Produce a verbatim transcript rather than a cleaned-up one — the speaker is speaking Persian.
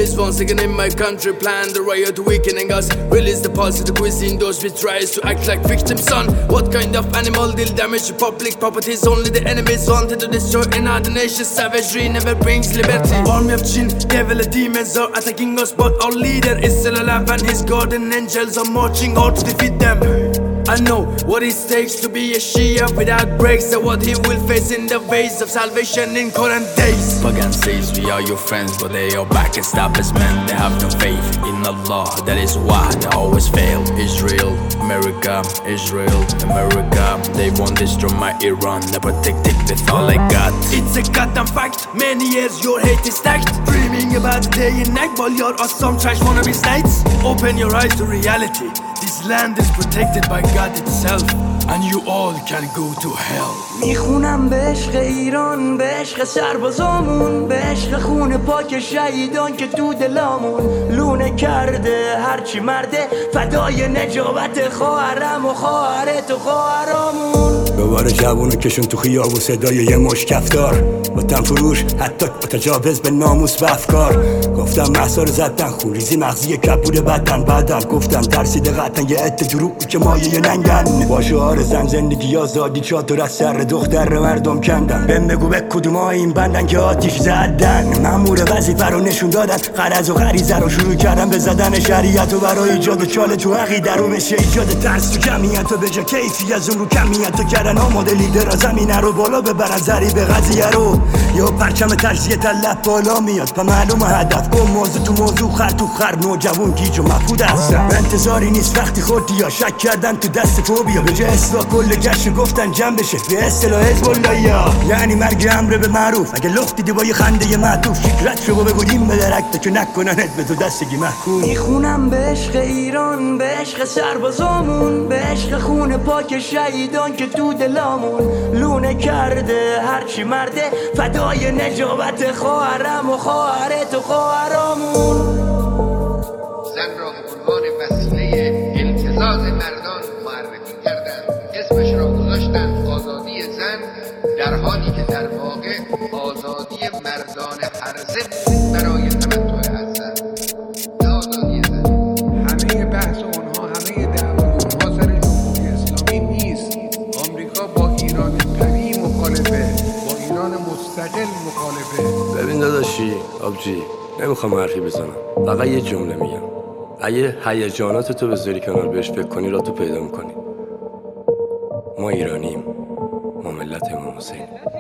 Terrorists once again in my country plan the riot weakening us. Release the pulse of the cuisine, those we tries to act like victims, son. What kind of animal will damage the public properties? Only the enemies wanted to destroy another nation. Savagery never brings liberty. Army of Jinn, devil and demons are attacking us, but our leader is still alive and his guardian angels are marching out to defeat them. I know what it takes to be a Shia without breaks, and what he will face in the ways of salvation in current days. Pagan says we are your friends, but they are back and stop as men. They have no faith in Allah, that is why they always fail. Israel, America, Israel, America, they won't destroy my Iran. They protect it with all I got. It's a goddamn fact, many years your hate is stacked. Dreaming about the day and night while you're on some trash wannabe sites. Open your eyes to reality. This land is protected by God itself, and you all can go to hell. میخونم به عشق ایران، به عشق سربازامون، به عشق خون پاک شهیدان که تو دلامون لونه کرده هرچی مرده، فدای نجابت خواهرم و خواهرت و خواهرامون. دوباره جوونو کشون تو خیاب و صدای یه مش کفتار، وطن فروش حتی متجاوز به ناموس و افکار. گفتم محصا رو زدن، خونریزی مغزی کبود بدن بدن. گفتم ترسیده قطعا یه عده دروغ که مایه ننگن. با شعار زن زندگی آزادی چادر از سر دختر مردم کندن. بهم بگو به کدوم این بندن که آتیش زدن. مأمور وظیفه رو نشون دادن، غرض و غریزه رو شروع کردن به زدن شریعت و برای ایجاد چاله تو عقیده رو بشه ایجاد ترس تو جمعیت و به جا کیفی از اون رو کمیت و کردن آماده لیدر زمینه رو بالا ببرن ذریب قضیه رو. یا پرچم تجزیه طلب بالا میاد و معلوم هدف گم موضوع تو موضوع خر تو خر نوجوان گیج و مفهود هستن. انتظاری نیست وقتی خودی یا شک کردن تو دست فوبیا به جای اصلاح کل گشت گفتن جمع بشه به اصطلاح حزب الله، یعنی مرگ امر به معروف. اگه لخت دیدی با یه خنده معطوف فکرت شو بگوییم به درکت که نکننت به تو دستگی محکوم. میخونم به عشق ایران، به عشق سربازامون، به عشق خون پاک شهیدان که تو دلامون لونه کرده هرچی مرده، فدای نجابت خواهرم و خواهرت و خواهرامون. زن را به عنوان وسیله التزاز مردان معرفی کردند، اسمش را گذاشتند آزادی زن، در حالی که در واقع آزادی مردان هرزه برای تمتع از زن، نه آزادی زن. همه بحث اونها، همه دعوای اونها سر جمهوری اسلامی نیست. آمریکا با ایران قوی مخالفه، با ایران مستقل مخالفه. ببین داداشی آبجی، نمیخوام حرفی بزنم، فقط یه جمله میگم. اگه هیجانات تو بذاری کنار بهش فکر کنی را تو پیدا میکنی. ما ایرانیم، ما ملت امام حسین.